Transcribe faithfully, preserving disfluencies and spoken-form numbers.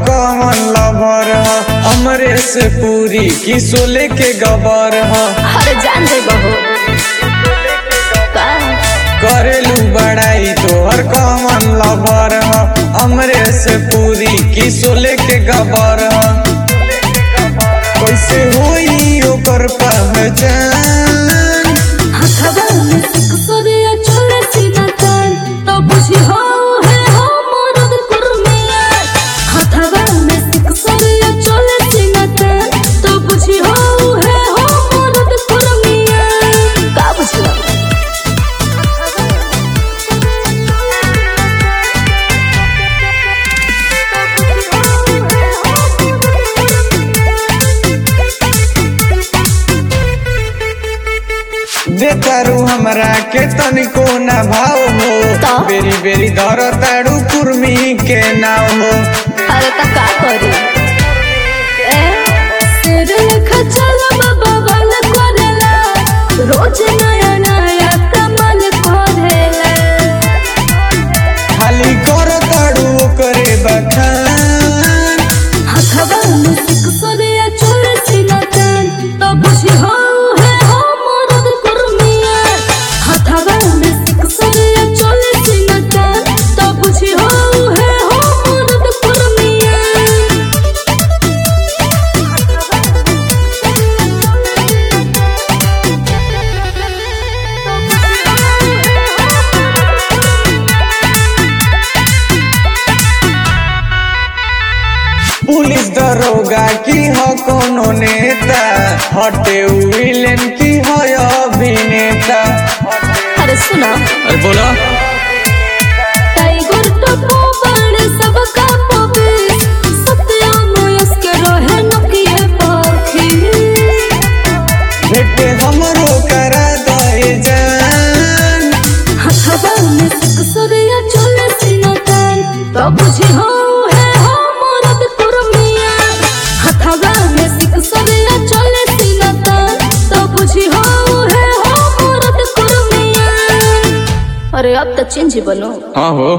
कौन लवर ह हमरे से पूरी की सोले के गबर ह हर जान दे बहो करेलू बड़ाई तोहर कौन लवर ह हमरे से पूरी की सोले के गबर ह कैसे होई ओकर पहचान हथवा में सिकसरिया चले सीना तान तो बुझी हो है हो मरद कुर्मिया हथवा में सिकसरिया चले सीना तान तो बुझी हो है हो मरद कुर्मिया का बुझला देतारू हमरा के तनिको ना भाव हो बेरी बेरी धर ताड़ू कुर्मी के नाव हो अरे त का करी ए सिर खचल बाबा वाला करेला रोज नया नया कमाल करेला खाली कर ताड़ू करे बखान हथवा में सिकसरिया चले सीना तान तो बुझी हो है हो मरद कुर्मिया हथवा में सिकसरिया चले सीना तान तो बुझी हो है हो मरद कुर्मिया पुलिस दरोगा की हो कोनो नेता हटे विलेन की हो अभिनेता अरे सुना अरे बोलो टाइगर टप्पू बड़े सबका पबी सत्या मोयस के रहे नकिए पाखी भेटे हमरो करा दे जान हथवा में सिकसरिया चले सीना तान तो बुझी हो है हो मरद कुर्मिया हथवा में सिकसरिया चले सीना तान तो बुझी हो है हो मरद कुर्मिया अरे अब तो चिंजी बनो हाँ हो।